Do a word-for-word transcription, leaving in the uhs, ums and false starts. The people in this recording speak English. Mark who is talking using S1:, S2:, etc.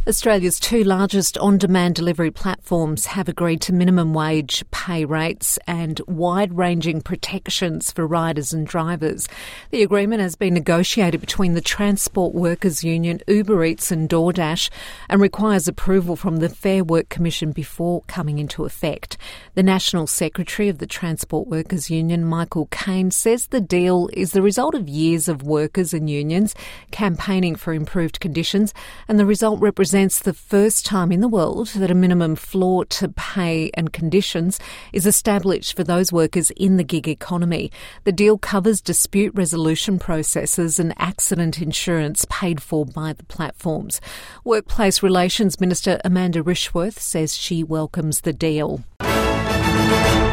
S1: Australia's two largest on-demand delivery platforms have agreed to minimum wage pay rates and wide-ranging protections for riders and drivers. The agreement has been negotiated between the Transport Workers Union, Uber Eats and DoorDash and requires approval from the Fair Work Commission before coming into effect. The National Secretary of the Transport Workers Union, Michael Caine, says the deal is the result of years of workers and unions campaigning for improved conditions, and the result represents the first time in the world that a minimum floor to pay and conditions is established for those workers in the gig economy. The deal covers dispute resolution processes and accident insurance paid for by the platforms. Workplace Relations Minister Amanda Rishworth says she welcomes the deal.